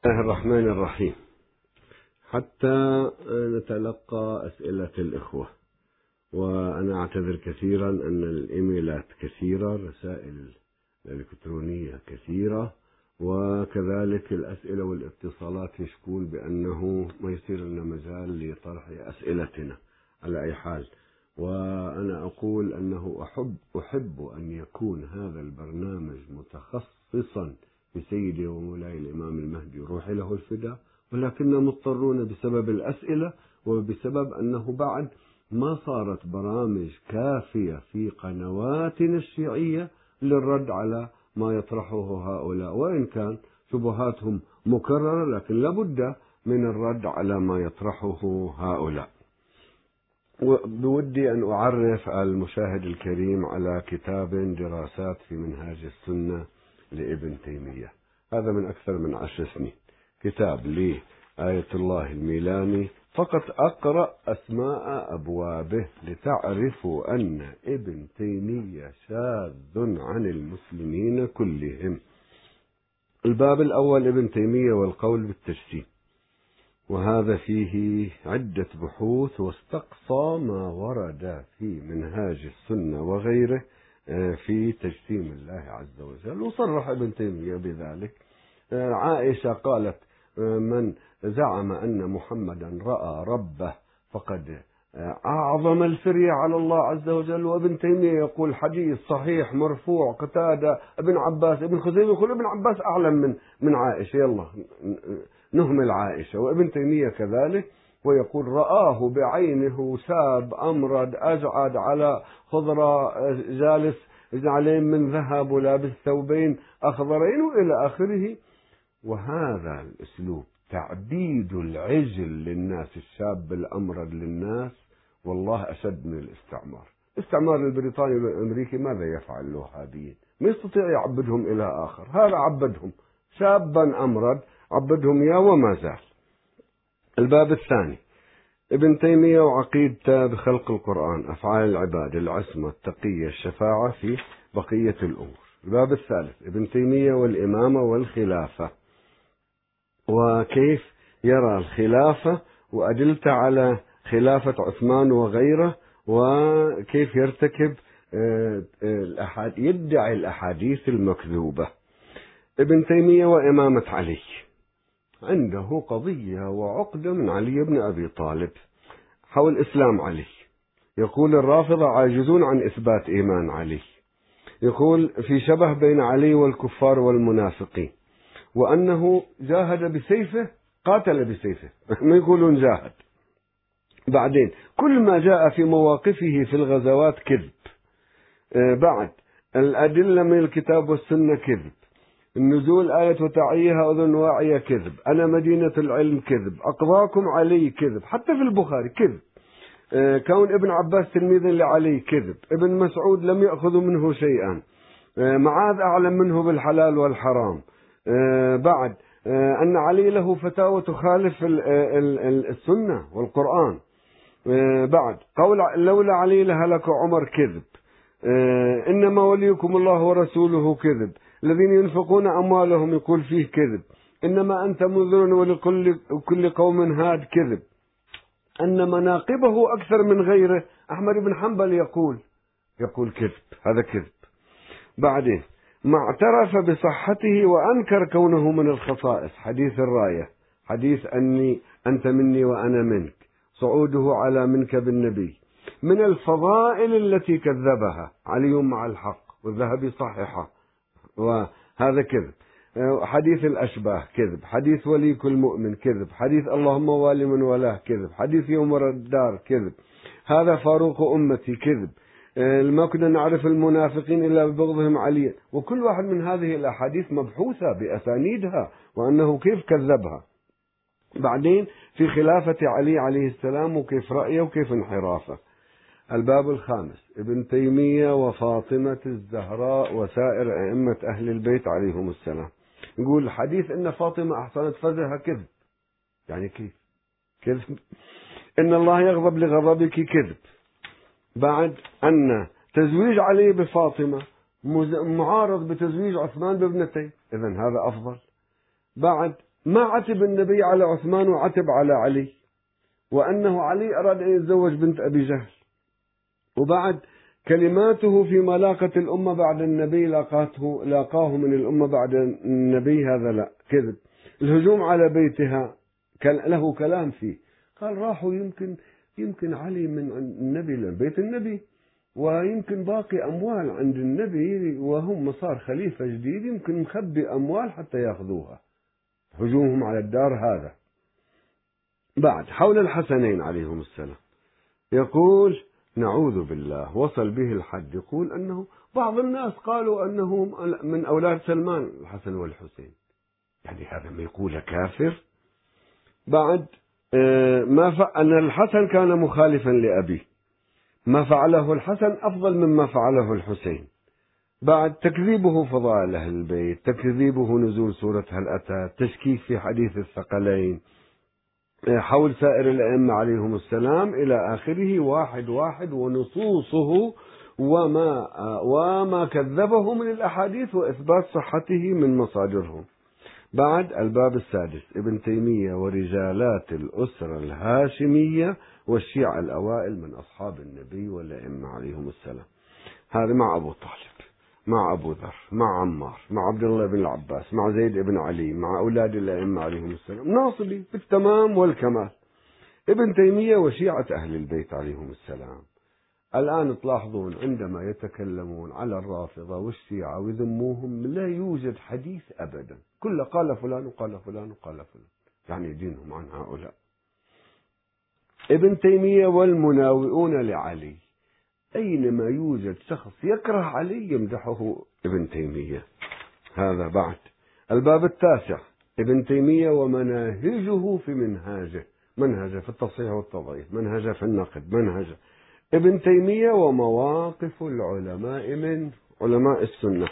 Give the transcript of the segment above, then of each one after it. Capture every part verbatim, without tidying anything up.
الله الرحمن الرحيم. حتى نتلقى أسئلة الإخوة، وأنا أعتذر كثيرا أن الإيميلات كثيرة، الرسائل الإلكترونية كثيرة، وكذلك الأسئلة والاتصالات يشكون بأنه ما يصير لنا مجال لطرح أسئلتنا على أي حال. وأنا أقول أنه أحب أحب أن يكون هذا البرنامج متخصصا بسيدي ومولاي الإمام المهدي روحي له الفداء، ولكننا مضطرون بسبب الأسئلة وبسبب أنه بعد ما صارت برامج كافية في قنواتنا الشيعية للرد على ما يطرحه هؤلاء، وإن كان شبهاتهم مكررة لكن لابد من الرد على ما يطرحه هؤلاء. وبودي أن أعرف المشاهد الكريم على كتاب دراسات في منهاج السنة لابن تيمية. هذا من أكثر من عشر سنين، كتاب لآية الله الميلاني. فقط أقرأ أسماء أبوابه لتعرفوا أن ابن تيمية شاذ عن المسلمين كلهم. الباب الأول ابن تيمية والقول بالتجسيم، وهذا فيه عدة بحوث واستقصى ما ورد في منهاج السنة وغيره في تجسيم الله عز وجل، وصرح ابن تيمية بذلك. عائشة قالت: من زعم أن محمدا رأى ربه فقد أعظم الفرية على الله عز وجل. وابن تيمية يقول حديث صحيح مرفوع، قتادة، ابن عباس، ابن خزيمة يقول ابن عباس أعلم من من عائشة، يلا نهمل عائشة. وابن تيمية كذلك، ويقول رآه بعينه شاب أمرد أجعد على خضرة جالس عليه من ذهب ولابس ثوبين أخضرين وإلى آخره. وهذا الأسلوب تعبيد العجل للناس، الشاب الأمرد للناس، والله أشد من الاستعمار. الاستعمار البريطاني والأمريكي ماذا يفعل له هذين؟ ما يستطيع يعبدهم إلى آخر، هذا عبدهم شابا أمرد، عبدهم إياه وما زال. الباب الثاني ابن تيمية وعقيدته بخلق القرآن، أفعال العباد، العصمة، التقية، الشفاعة في بقية الأمور. الباب الثالث ابن تيمية والإمامة والخلافة، وكيف يرى الخلافة وأدلت على خلافة عثمان وغيره، وكيف يرتكب يدعي الأحاديث المكذوبة. ابن تيمية وإمامة علي، عنده قضية وعقدة من علي بن أبي طالب حول إسلام علي. يقول الرافضة عاجزون عن إثبات إيمان علي، يقول في شبه بين علي والكفار والمنافقين، وأنه جاهد بسيفه، قاتل بسيفه ما يقولون جاهد. بعدين كل ما جاء في مواقفه في الغزوات كذب. بعد الأدلة من الكتاب والسنة كذب، النزول آية وتعيها أذن واعية كذب، أنا مدينة العلم كذب، أقضاكم علي كذب، حتى في البخاري كذب. كون ابن عباس تلميذا لعلي كذب، ابن مسعود لم يأخذ منه شيئا، معاذ أعلم منه بالحلال والحرام. بعد أن علي له فتاوى تخالف السنة والقرآن. بعد قول لولا علي لهلك عمر كذب، إنما وليكم الله ورسوله كذب، الذين ينفقون أموالهم يقول فيه كذب، إنما أنت منذر ولكل كل قوم هاد كذب، أن مناقبه أكثر من غيره. أحمد بن حنبل يقول يقول كذب، هذا كذب. بعدين ما اعترف بصحته وأنكر كونه من الخصائص، حديث الراية، حديث أني أنت مني وأنا منك، صعوده على منكب النبي، من الفضائل التي كذبها علي مع الحق، والذهبي صححه، وهذا كذب. حديث الأشباه كذب، حديث وليك المؤمن كذب، حديث اللهم والي من ولاه كذب، حديث يوم الدار كذب، هذا فاروق أمتي كذب، ما كنا نعرف المنافقين إلا ببغضهم عليا. وكل واحد من هذه الأحاديث مبحوثة بأسانيدها وأنه كيف كذبها. بعدين في خلافة علي عليه السلام وكيف رأيه وكيف انحرافه. الباب الخامس ابن تيمية وفاطمة الزهراء وسائر أئمة أهل البيت عليهم السلام. يقول الحديث إن فاطمة أحصنت فزها كذب، يعني كيف كذب؟ إن الله يغضب لغضبك كذب. بعد أن تزويج علي بفاطمة معارض بتزويج عثمان بابنتين، إذن هذا أفضل. بعد ما عتب النبي على عثمان وعتب على علي، وأنه علي أراد أن يتزوج بنت أبي جهل. وبعد كلماته في ملاقة الأمة بعد النبي لاقاته لاقاه من الأمة بعد النبي، هذا لا كذب. الهجوم على بيتها له كلام فيه، قال راحوا يمكن يمكن علي من النبي لبيت النبي، ويمكن باقي أموال عند النبي وهم صار خليفة جديد، يمكن مخبي أموال حتى يأخذوها. هجومهم على الدار هذا. بعد حول الحسنين عليهم السلام يقول نعوذ بالله، وصل به الحد يقول أنه بعض الناس قالوا أنه من أولاد سلمان الحسن والحسين، يعني هذا ما يقول كافر. بعد ما فعل الحسن كان مخالفا لأبيه، ما فعله الحسن أفضل مما فعله الحسين. بعد تكذيبه فضائل أهل البيت، تكذيبه نزول سورة هل أتى، تشكيك في حديث الثقلين، حول سائر الأئمة عليهم السلام إلى آخره، واحد واحد، ونصوصه وما وما كذبه من الأحاديث وإثبات صحته من مصادرهم. بعد الباب السادس ابن تيمية ورجالات الأسرة الهاشمية والشيعة الأوائل من أصحاب النبي والأئمة عليهم السلام. هذا مع أبو طالب، مع أبو ذر، مع عمار، مع عبد الله بن العباس، مع زيد بن علي، مع أولاد الأئمة عليهم السلام، ناصبي بالتمام والكمال. ابن تيمية وشيعة أهل البيت عليهم السلام. الآن تلاحظون عندما يتكلمون على الرافضة والشيعة ويذموهم لا يوجد حديث أبدا، كل قال فلان وقال فلان وقال فلان، يعني دينهم عن هؤلاء. ابن تيمية والمناوئون لعلي، أينما يوجد شخص يكره علي يمدحه ابن تيمية. هذا بعد الباب التاسع ابن تيمية ومناهجه في منهاجه، منهجه في التصحيح والتضعيف، منهجه في النقد، منهجه ابن تيمية ومواقف العلماء من علماء السنة.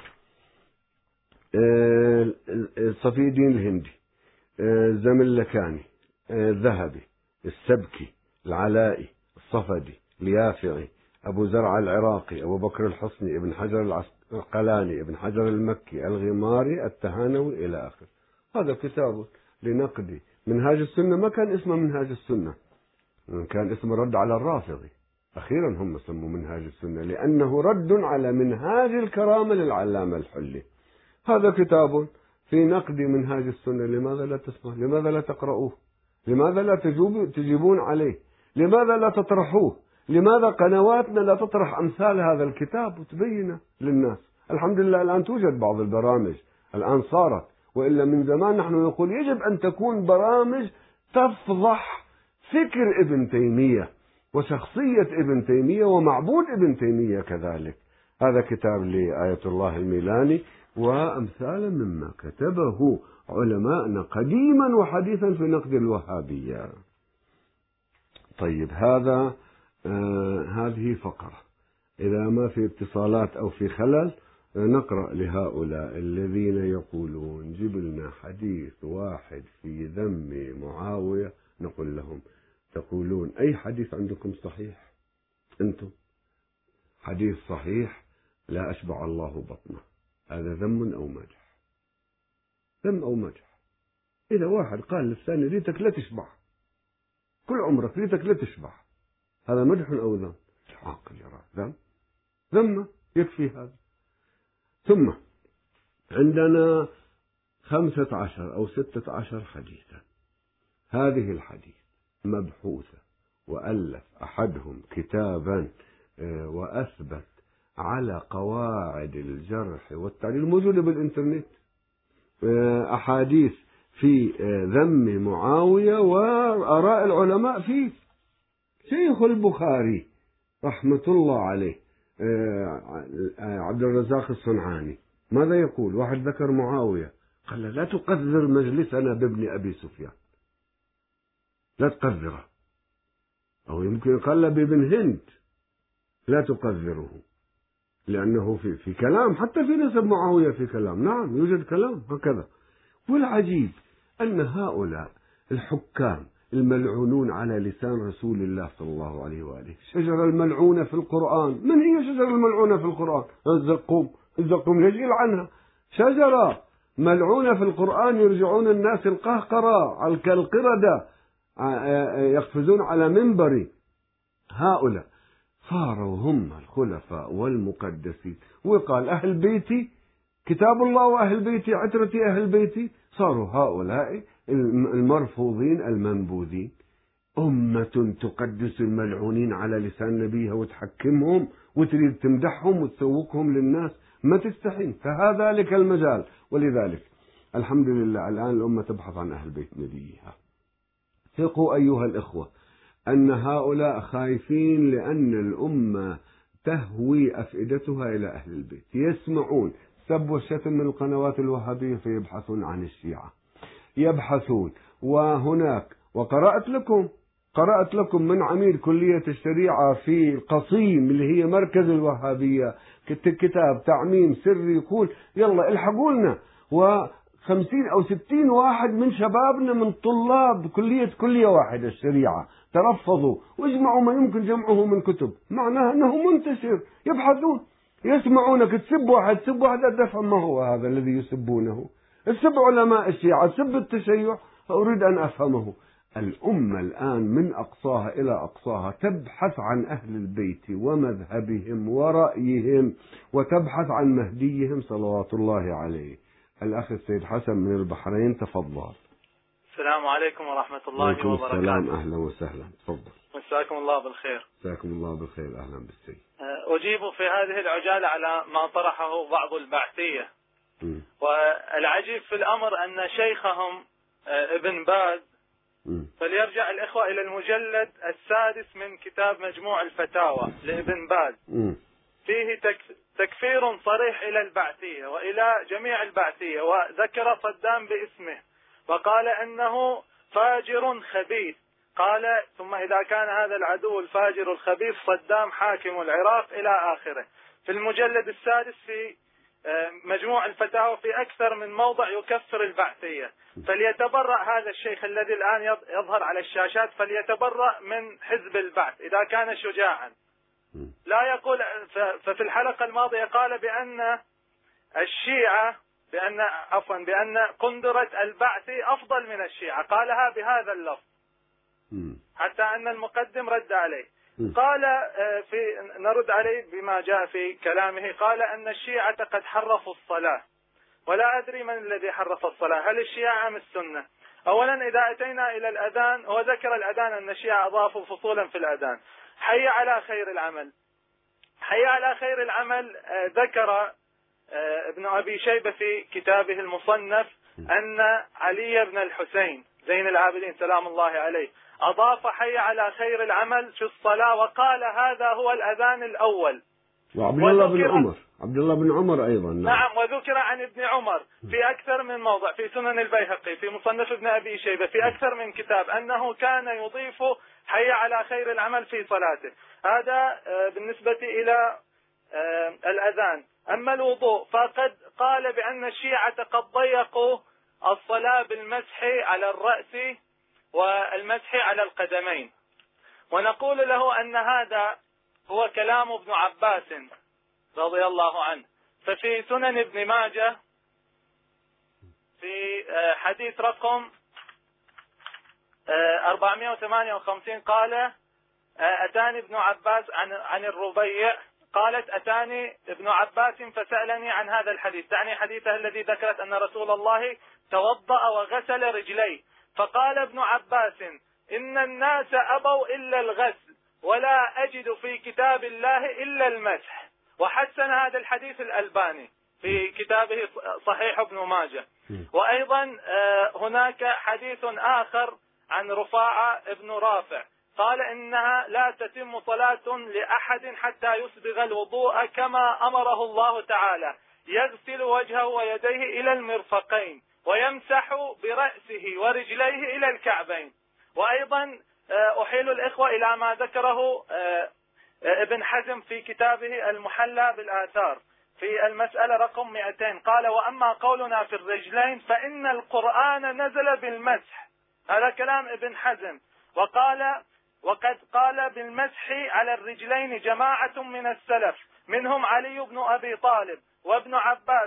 صفي الدين الهندي، الزملكاني، الذهبي، السبكي، العلائي، الصفدي، اليافعي، أبو زرع العراقي، أبو بكر الحصني، ابن حجر العسقلاني، ابن حجر المكي، الغماري، التهانوي إلى آخر. هذا كتاب لنقد منهاج السنة، ما كان اسمه منهاج السنة، كان اسمه رد على الرافضي. أخيرا هم سموا منهاج السنة لأنه رد على منهاج الكرامة للعلامة الحلي. هذا كتاب في نقد منهاج السنة، لماذا لا تسمع؟ لماذا لا تقرؤوه؟ لماذا لا تجيبون عليه؟ لماذا لا تطرحوه؟ لماذا قنواتنا لا تطرح أمثال هذا الكتاب وتبينه للناس؟ الحمد لله الآن توجد بعض البرامج، الآن صارت، وإلا من زمان نحن نقول يجب أن تكون برامج تفضح فكر ابن تيمية وشخصية ابن تيمية ومعبود ابن تيمية كذلك. هذا كتاب لآية الله الميلاني وأمثالا مما كتبه علماءنا قديما وحديثا في نقد الوهابية. طيب هذا آه هذه فقرة، إذا ما في اتصالات أو في خلل نقرأ لهؤلاء الذين يقولون جيب لنا حديث واحد في ذم معاوية، نقول لهم تقولون أي حديث عندكم صحيح؟ أنتم حديث صحيح لا أشبع الله بطنه، هذا ذم أو مدح؟ ذم أو مدح. إذا واحد قال للثاني ريتك لا تشبع، كل عمرك ريتك لا تشبع، هذا مدح أو ذم؟ عاقل يرى ذم، ذم يكفي هذا. ثم عندنا خمسة عشر أو ستة عشر حديثا، هذه الحديث مبحوثة وألف أحدهم كتابا وأثبت على قواعد الجرح والتعديل موجودة بالإنترنت، أحاديث في ذم معاوية وآراء العلماء فيه. شيخ البخاري رحمة الله عليه عبد الرزاق الصنعاني ماذا يقول؟ واحد ذكر معاوية قال لا تقذر مجلسنا بابن أبي سفيان، لا تقذره، أو يمكن قال بابن هند لا تقذره، لأنه في في كلام حتى في نسب معاوية في كلام، نعم يوجد كلام هكذا. والعجيب أن هؤلاء الحكام الملعونون على لسان رسول الله صلى الله عليه وآله، الشجرة الملعونة في القرآن، من هي الشجرة الملعونة في القرآن؟ الزقوم، الزقوم ليش يلعنها؟ شجرة ملعونة في القرآن، يرجعون الناس القهقرة كالقردة يقفزون على منبري. هؤلاء صاروا هم الخلفاء والمقدسين، وقال أهل بيتي كتاب الله وأهل بيتي عترتي أهل بيتي، صاروا هؤلاء المرفوضين المنبوذين. أمة تقدس الملعونين على لسان نبيها وتحكمهم وتريد تمدحهم وتسوقهم للناس، ما تستحين. فهذا لك المجال. ولذلك الحمد لله الآن الأمة تبحث عن أهل بيت نبيها. ثقوا أيها الإخوة أن هؤلاء خايفين، لأن الأمة تهوي أفئدتها إلى أهل البيت، يسمعون سب والشتم من القنوات الوهابية فيبحثون عن الشيعة، يبحثون. وهناك وقرأت لكم قرأت لكم من عميد كلية الشريعة في القصيم اللي هي مركز الوهابية كتاب تعميم سري، يقول يلا الحقوا لنا، وخمسين أو ستين واحد من شبابنا من طلاب كلية كلية واحدة الشريعة ترفضوا واجمعوا ما يمكن جمعه من كتب، معناها أنه منتشر. يبحثون، يسمعونك تسب واحد تسب واحد، أفهم ما هو هذا الذي يسبونه. تسب علماء الشيعة، تسب التشيع، أريد أن أفهمه. الأمة الآن من أقصاها إلى أقصاها تبحث عن أهل البيت ومذهبهم ورأيهم، وتبحث عن مهديهم صلوات الله عليه. الأخ السيد حسن من البحرين، تفضل. السلام عليكم ورحمة الله وبركاته. السلام، أهلا وسهلا، تفضل. مساكم الله بالخير. مساكم الله بالخير، أهلا بالسيد. أجيب في هذه العجالة على ما طرحه بعض البعثية. م. والعجيب في الأمر أن شيخهم ابن باز، م. فليرجع الإخوة إلى المجلد السادس من كتاب مجموع الفتاوى لابن باز، م. فيه تكفير صريح إلى البعثية وإلى جميع البعثية، وذكر صدام باسمه وقال أنه فاجر خبيث. قال ثم إذا كان هذا العدو الفاجر الخبيث صدام حاكم العراق إلى آخره. في المجلد السادس في مجموع الفتاوى في أكثر من موضع يكفر البعثية. فليتبرأ هذا الشيخ الذي الآن يظهر على الشاشات، فليتبرأ من حزب البعث إذا كان شجاعا. لا يقول. ففي الحلقة الماضية قال بأن الشيعة بأن عفوا بأن قندرة البعث أفضل من الشيعة، قالها بهذا اللفظ حتى أن المقدم رد عليه. قال في نرد عليه بما جاء في كلامه، قال أن الشيعة قد حرفوا الصلاة، ولا أدري من الذي حرف الصلاة، هل الشيعة أم السنة؟ أولا إذا أتينا إلى الأذان، هو ذكر الأذان أن الشيعة أضافوا فصولا في الأذان. حي على خير العمل، حي على خير العمل ذكر ابن أبي شيبة في كتابه المصنف أن علي بن الحسين زين العابدين سلام الله عليه أضاف حي على خير العمل في الصلاة، وقال هذا هو الأذان الأول. وعبد الله بن عمر عبد الله بن عمر أيضا. نعم. نعم، وذكر عن ابن عمر في أكثر من موضع، في سنن البيهقي، في مصنف ابن أبي شيبة، في أكثر من كتاب، أنه كان يضيف حي على خير العمل في صلاته. هذا بالنسبة إلى الأذان. أما الوضوء فقد قال بأن الشيعة قد ضيقوا الصلاة بالمسح على الرأس والمسح على القدمين، ونقول له أن هذا هو كلام ابن عباس رضي الله عنه. ففي سنن ابن ماجه في حديث رقم أربعمائة وثمانية وخمسين قال أتاني ابن عباس عن عن الربيع، قالت أتاني ابن عباس فسألني عن هذا الحديث، تعني حديثه الذي ذكرت أن رسول الله توضأ وغسل رجليه، فقال ابن عباس إن الناس أبوا إلا الغسل ولا أجد في كتاب الله إلا المسح. وحسن هذا الحديث الألباني في كتابه صحيح ابن ماجه. وأيضا هناك حديث آخر عن رفاعة ابن رافع قال إنها لا تتم صلاة لأحد حتى يسبغ الوضوء كما أمره الله تعالى، يغسل وجهه ويديه إلى المرفقين ويمسح برأسه ورجليه إلى الكعبين. وأيضا أحيل الإخوة إلى ما ذكره ابن حزم في كتابه المحلى بالآثار في المسألة رقم مئتين، قال وأما قولنا في الرجلين فإن القرآن نزل بالمسح. هذا كلام ابن حزم. وقال وقد قال بالمسح على الرجلين جماعة من السلف، منهم علي بن أبي طالب وابن عباس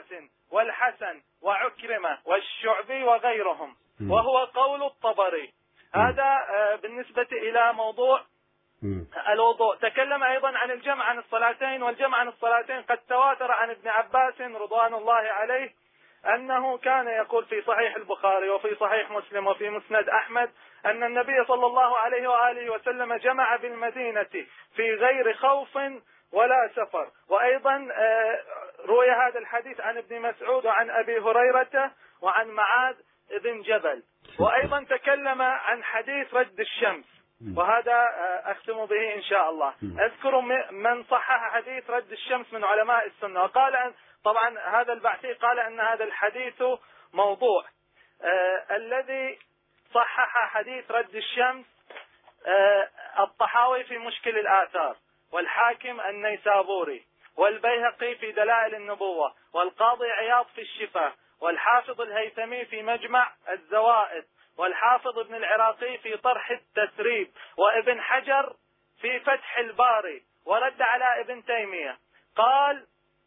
والحسن وعكرمة والشعبي وغيرهم، وهو قول الطبري. هذا بالنسبة إلى موضوع الوضوء. تكلم أيضا عن الجمع عن الصلاتين، والجمع عن الصلاتين قد تواتر عن ابن عباس رضوان الله عليه أنه كان يقول في صحيح البخاري وفي صحيح مسلم وفي مسند أحمد أن النبي صلى الله عليه وآله وسلم جمع بالمدينة في غير خوف ولا سفر. وأيضا روي هذا الحديث عن ابن مسعود وعن أبي هريرة وعن معاذ بن جبل. وأيضا تكلم عن حديث رد الشمس، وهذا أختم به إن شاء الله. أذكر من صحح حديث رد الشمس من علماء السنة، وقال أن طبعا هذا البعثي قال أن هذا الحديث موضوع. آه الذي صحح حديث رد الشمس آه الطحاوي في مشكل الآثار، والحاكم النيسابوري، والبيهقي في دلائل النبوة، والقاضي عياض في الشفاء، والحافظ الهيثمي في مجمع الزوائد، والحافظ ابن العراقي في طرح التسريب، وابن حجر في فتح الباري، ورد على ابن تيمية. قال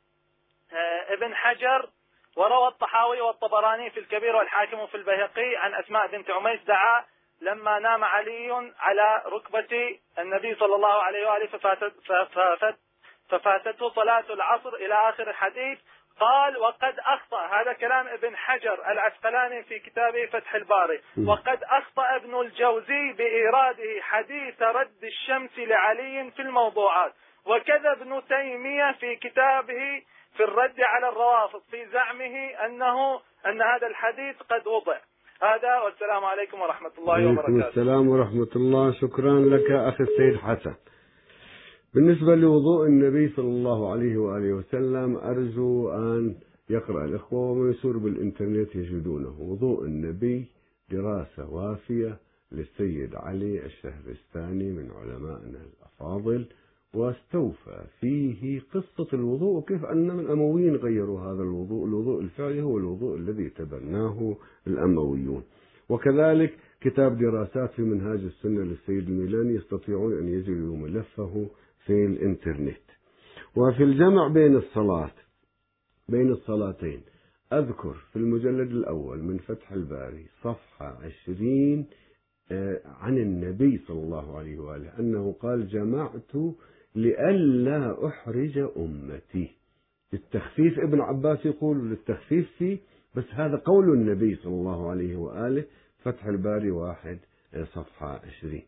ابن حجر: وروى الطحاوي والطبراني في الكبير والحاكم في البيهقي عن أسماء بنت عميس دعا لما نام علي على ركبة النبي صلى الله عليه وآله ففاتت ففاتت ففاتته صلاة العصر إلى آخر الحديث. قال: وقد أخطأ، هذا كلام ابن حجر العسقلاني في كتابه فتح الباري، وقد أخطأ ابن الجوزي بإيراده حديث رد الشمس لعلي في الموضوعات، وكذا ابن تيمية في كتابه في الرد على الروافض في زعمه أنه أن هذا الحديث قد وضع. هذا، والسلام عليكم ورحمة الله وبركاته. السلام ورحمة الله. شكرا لك أخي السيد حسن. بالنسبة لوضوء النبي صلى الله عليه وآله وسلم، أرجو أن يقرأ الإخوة ومن يسور بالإنترنت يجدونه. وضوء النبي دراسة وافية للسيد علي الشهرستاني من علمائنا الأفاضل، واستوفى فيه قصة الوضوء وكيف أن الأمويين غيروا هذا الوضوء. الوضوء الفعلي هو الوضوء الذي تبناه الأمويون. وكذلك كتاب دراسات في منهاج السنة للسيد الميلاني، يستطيعون أن يجدوا ملفه في الإنترنت. وفي الجمع بين الصلاة بين الصلاتين، أذكر في المجلد الأول من فتح الباري صفحة عشرين عن النبي صلى الله عليه وآله أنه قال: جمعت لئلا أحرج أمتي. للتخفيف، ابن عباس يقول للتخفيف فيه، بس هذا قول النبي صلى الله عليه وآله. فتح الباري واحد صفحة عشرين.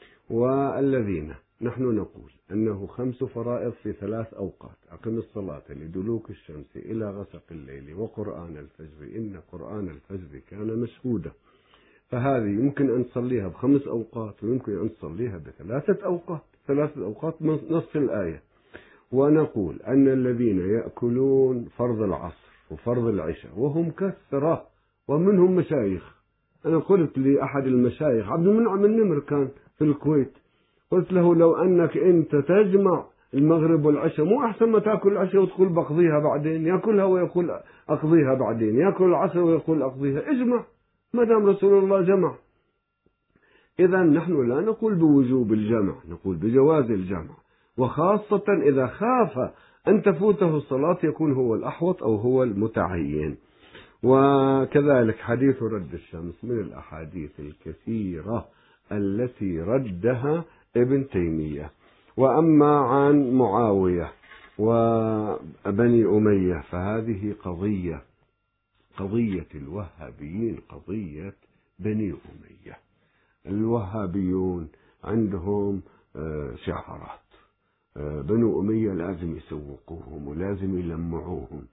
والذين نحن نقول أنه خمس فرائض في ثلاث أوقات: أقم الصلاة لدلوك الشمس إلى غسق الليل وقرآن الفجر إن قرآن الفجر كان مشهودا. فهذه يمكن أن تصليها بخمس أوقات، ويمكن أن تصليها بثلاثة أوقات. ثلاثة أوقات من نص الآية. ونقول أن الذين يأكلون فرض العصر وفرض العشاء وهم كثرة ومنهم مشايخ. أنا قلت لأحد المشايخ، عبد المنعم النمر كان في الكويت، قلت له: لو أنك أنت تجمع المغرب والعشاء، مو أحسن ما تأكل العشاء وتقول بقضيها بعدين؟ يأكلها ويقول أقضيها بعدين، يأكل العصر ويقول أقضيها. اجمع ما دام رسول الله جمع. إذا نحن لا نقول بوجوب الجمع، نقول بجواز الجمع، وخاصة إذا خاف أن تفوته الصلاة يكون هو الأحوط أو هو المتعين. وكذلك حديث رد الشمس من الأحاديث الكثيرة التي ردها ابن تيمية. وأما عن معاوية وبني أمية فهذه قضية قضية الوهابيين، قضية بني أمية. الوهابيون عندهم شعارات، بنو أمية لازم يسوقوهم ولازم يلمعوهم،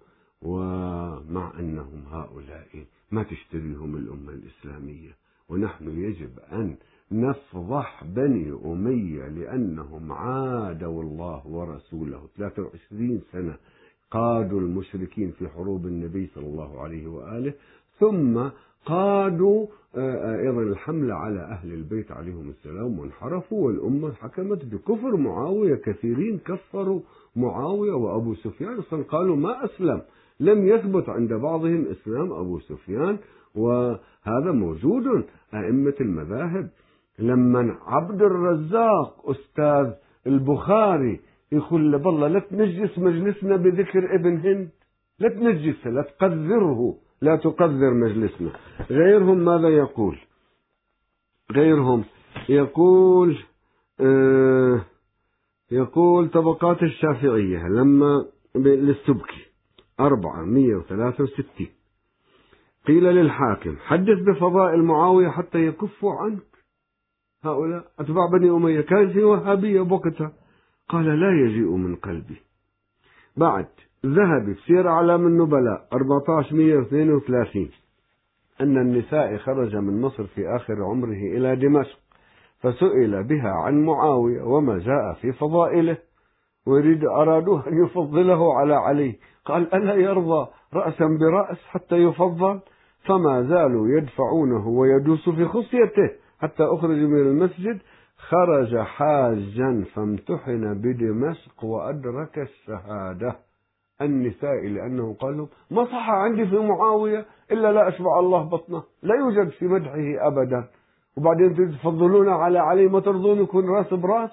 ومع أنهم هؤلاء ما تشتريهم الأمة الإسلامية. ونحن يجب أن نفضح بني أمية لأنهم عادوا الله ورسوله. ثلاثة وعشرين سنة قادوا المشركين في حروب النبي صلى الله عليه وآله، ثم قادوا أيضا الحملة على أهل البيت عليهم السلام وانحرفوا، والأمة حكمت بكفر معاوية. كثيرين كفروا معاوية وأبو سفيان، أصلا قالوا ما أسلم، لم يثبت عند بعضهم إسلام أبو سفيان، وهذا موجود أئمة المذاهب. لما عبد الرزاق أستاذ البخاري يقول له: بالله لا تنجس مجلسنا بذكر ابن هند، لا تنجسه، لا تقذره، لا تقذر مجلسنا. غيرهم ماذا يقول؟ غيرهم يقول آه يقول طبقات الشافعية لما للسبكي أربعمائة وثلاثة وستين قيل للحاكم حدث بفضائل معاوية حتى يكفوا عنك. هؤلاء أتباع بني أمية كان في وهابية بوقتها. قال لا يجيء من قلبي. بعد ذهب في سير أعلام النبلاء أربعة عشر اثنين وثلاثين أن النساء خرج من مصر في آخر عمره إلى دمشق فسئل بها عن معاوية وما جاء في فضائله، ويريد أرادوه أن يفضله على علي. قال ألا يرضى رأسا برأس حتى يفضل؟ فما زالوا يدفعونه ويدوس في خصيته حتى أخرج من المسجد. خرج حاجا فامتحن بدمشق وأدرك الشهادة. النساء لأنه قال لهم ما صح عندي في معاوية إلا لا أشبع الله بطنه، لا يوجد في مدحه أبدا، وبعدين تفضلون على علي، ما ترضون يكون راس براس؟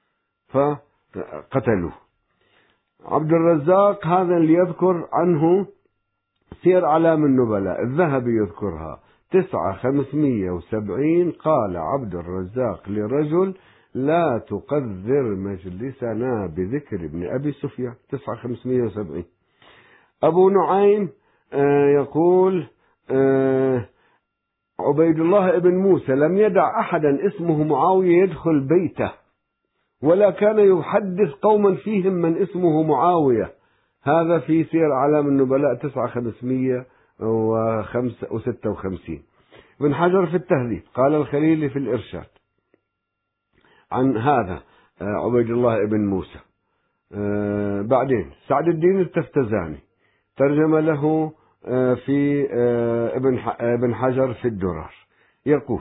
فقتلوه. عبد الرزاق هذا اللي يذكر عنه سير أعلام النبلاء، الذهبي يذكرها تسعة خمسمائة وسبعين. قال عبد الرزاق لرجل لا تقذر مجلسنا بذكر ابن أبي سفيان، تسعة خمسمائة وسبعين. أبو نعيم آه يقول آه عبيد الله ابن موسى لم يدع أحدا اسمه معاوية يدخل بيته، ولا كان يحدث قوما فيهم من اسمه معاوية. هذا في سير أعلام النبلاء تسعة خمسمائة وستة وخمسين. ابن حجر في التهذيب قال الخليلي في الإرشاد عن هذا عبيد الله ابن موسى. بعدين سعد الدين التفتزاني ترجم له في ابن حجر في الدرر، يقول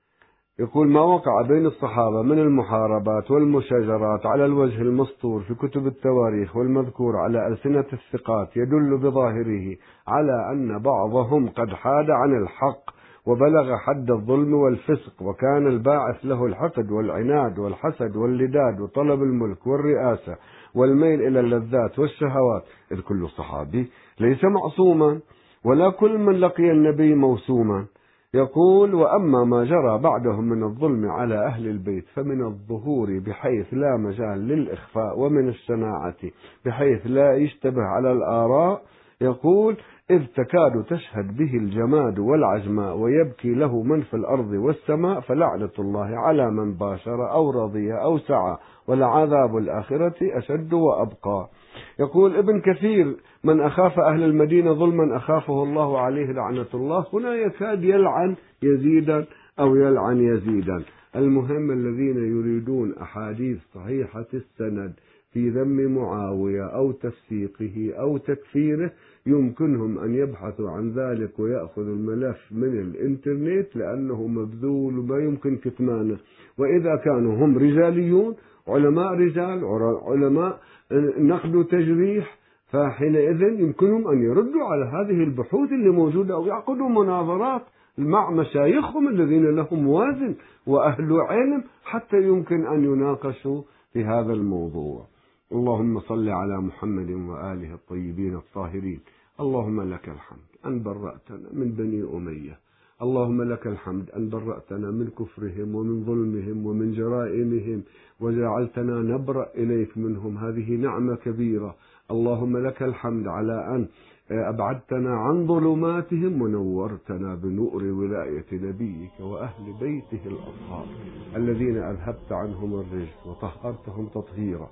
يقول ما وقع بين الصحابة من المحاربات والمشاجرات على الوجه المسطور في كتب التواريخ والمذكور على ألسنة الثقات يدل بظاهره على أن بعضهم قد حاد عن الحق وبلغ حد الظلم والفسق، وكان الباعث له الحقد والعناد والحسد واللداد وطلب الملك والرئاسة والميل إلى اللذات والشهوات، إذ كل صحابي ليس معصوما ولا كل من لقي النبي موسوما. يقول وأما ما جرى بعدهم من الظلم على أهل البيت فمن الظهور بحيث لا مجال للإخفاء، ومن الشناعة بحيث لا يشتبه على الآراء. يقول إذ تكاد تشهد به الجماد والعجماء ويبكي له من في الأرض والسماء، فلعنة الله على من باشر أو رضي أو سعى، ولعذاب الآخرة أشد وأبقى. يقول ابن كثير من أخاف أهل المدينة ظلما أخافه الله عليه لعنة الله. هنا يكاد يلعن يزيدا أو يلعن يزيدا. المهم الذين يريدون أحاديث صحيحة السند في ذم معاوية أو تفسيقه أو تكفيره يمكنهم أن يبحثوا عن ذلك ويأخذوا الملف من الإنترنت، لأنه مبذول وما يمكن كتمانه. وإذا كانوا هم رجاليون علماء رجال علماء نقد وتجريح، فحينئذ يمكنهم أن يردوا على هذه البحوث اللي موجودة أو يعقدوا مناظرات مع مشايخهم الذين لهم وازن وأهل علم حتى يمكن أن يناقشوا في هذا الموضوع. اللهم صل على محمد وآله الطيبين الطاهرين. اللهم لك الحمد أن برأتنا من بني أمية، اللهم لك الحمد أن برأتنا من كفرهم ومن ظلمهم ومن جرائمهم وجعلتنا نبرأ إليك منهم، هذه نعمة كبيرة. اللهم لك الحمد على أن أبعدتنا عن ظلماتهم ونورتنا بنور ولاية نبيك وأهل بيته الأطهار الذين أذهبت عنهم الرجس وطهرتهم تطهيرا،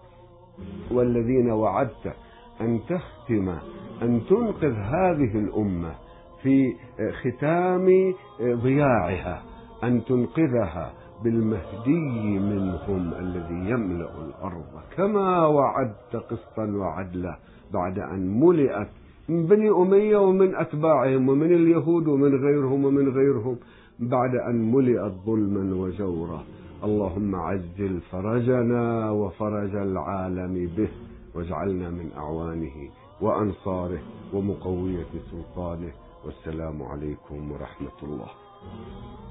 والذين وعدت أن تختم أن تنقذ هذه الأمة في ختام ضياعها، أن تنقذها بالمهدي منهم الذي يملأ الأرض كما وعدت قسطا وعدلا، بعد أن ملئت من بني أمية ومن أتباعهم ومن اليهود ومن غيرهم ومن غيرهم، بعد أن ملئت ظلما وجورا. اللهم عجل فرجنا وفرج العالم به، واجعلنا من أعوانه وأنصاره ومقوية سلطانه. والسلام عليكم ورحمة الله.